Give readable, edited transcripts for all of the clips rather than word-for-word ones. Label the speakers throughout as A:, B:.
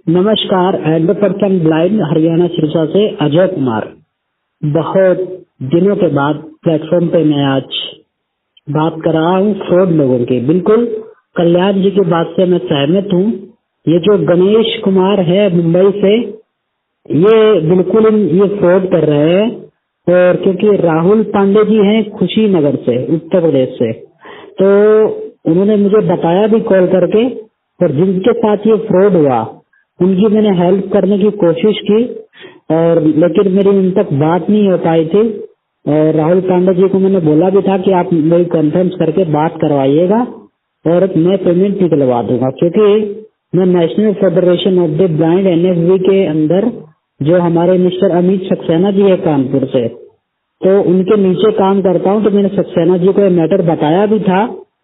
A: नमस्कार, and person blind Haryana Sirsa से अजय कुमार। बहुत दिनों के बाद प्लेटफॉर्म पे मैं आज बात कर रहा हूँ फ्रॉड लोगों की। बिल्कुल कल्याण जी की बात से मैं सहमत हूँ। ये जो गणेश कुमार है मुंबई से, ये बिल्कुल ये फ्रॉड कर रहे हैं। और क्योंकि राहुल पांडे जी हैं खुशीनगर से, उत्तर प्रदेश से, तो उन्होंने मुझे बताया भी कॉल करके, और जिनके साथ ये फ्रॉड हुआ उनकी मैंने हेल्प करने की कोशिश की, और लेकिन मेरी उन तक बात नहीं हो पाई थी। और राहुल पांडे जी को मैंने बोला भी था कि आप मेरी कॉन्फ्रेंस करके बात करवाइएगा और मैं पेमेंट निकलवा दूंगा, क्योंकि मैं National Federation of the Blind NFB के अंदर जो हमारे मिस्टर अमित सक्सेना जी है कानपुर से, तो उनके नीचे काम करता हूँ। तो मैंने सक्सेना जी को ये मैटर बताया भी था।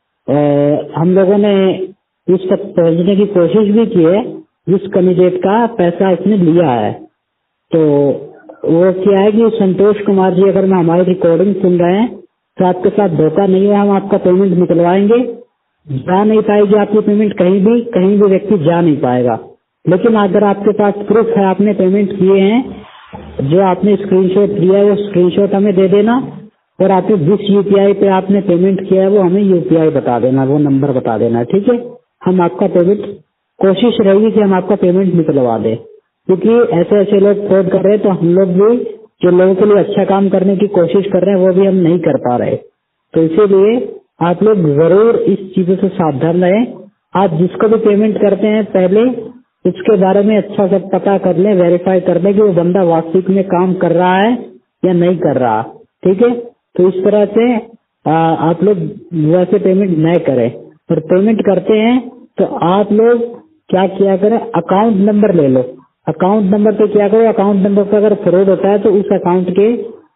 A: हम लोगों ने इस तक पहुंचने की कोशिश भी की है। जिस कैंडिडेट का पैसा इसने लिया है, तो वो क्या है कि संतोष कुमार जी, अगर मैं हमारी रिकॉर्डिंग सुन रहे हैं तो आपके साथ धोखा नहीं है, हम आपका पेमेंट निकलवाएंगे। जा नहीं पाएगी आपकी पेमेंट, कहीं भी व्यक्ति जा नहीं पाएगा। लेकिन अगर आपके पास प्रूफ है आपने पेमेंट किए हैं, जो आपने स्क्रीनशॉट लिया है वो स्क्रीनशॉट हमें दे देना, और आपने जिस UPI पे आपने पेमेंट किया है वो हमें UPI बता देना, वो नंबर बता देना, ठीक है। हम आपका पेमेंट, कोशिश रहेगी कि हम आपका पेमेंट निकलवा दें, क्योंकि ऐसे ऐसे लोग फ्रॉड कर रहे हैं। तो हम लोग भी जो लोगों के लिए अच्छा काम करने की कोशिश कर रहे हैं वो भी हम नहीं कर पा रहे। तो इसीलिए आप लोग जरूर इस चीजों से सावधान रहें। आप जिसको भी पेमेंट करते हैं पहले उसके बारे में अच्छा से पता कर लें, वेरीफाई कर लें कि वो बंदा वास्तविक में काम कर रहा है या नहीं कर रहा, ठीक है। तो इस तरह से आप लोग वैसे पेमेंट न करें। और पेमेंट करते हैं तो आप लोग क्या किया करें, अकाउंट नंबर ले लो। अकाउंट नंबर पे क्या करो, अकाउंट नंबर पर अगर फ्रॉड होता है तो उस अकाउंट के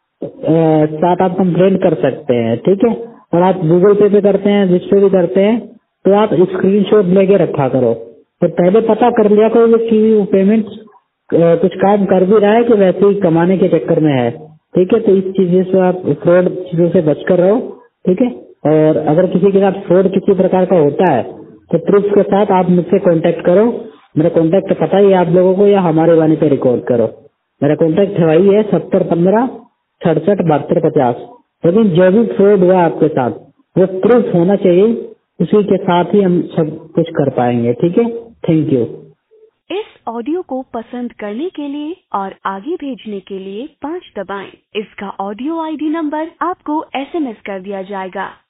A: साथ आप कंप्लेंट कर सकते हैं, ठीक है। और आप गूगल पे करते हैं, जिस पे भी करते हैं, तो आप स्क्रीनशॉट लेके रखा करो। तो पहले पता कर लिया करो कि वो पेमेंट कुछ काम कर भी रहा है कि वैसे ही कमाने के चक्कर में है, ठीक है। तो इस चीजों से आप फ्रॉड चीजों से बचकर रहो, ठीक है। और अगर किसी के साथ फ्रॉड किसी प्रकार का होता है तो प्रूफ के साथ आप मुझसे कांटेक्ट करो। मेरा कांटेक्ट पता ही है आप लोगों को, या हमारे वाणी पे रिकॉर्ड करो। मेरा कांटेक्ट वही है 7015-677250। लेकिन जो भी फ्रॉड हुआ आपके साथ वो प्रूफ होना चाहिए, उसी के साथ ही हम सब कुछ कर पाएंगे, ठीक है। Thank you.
B: इस ऑडियो को पसंद करने के लिए और आगे भेजने के लिए 5 दबाएं। इसका ऑडियो ID नंबर आपको SMS कर दिया जाएगा।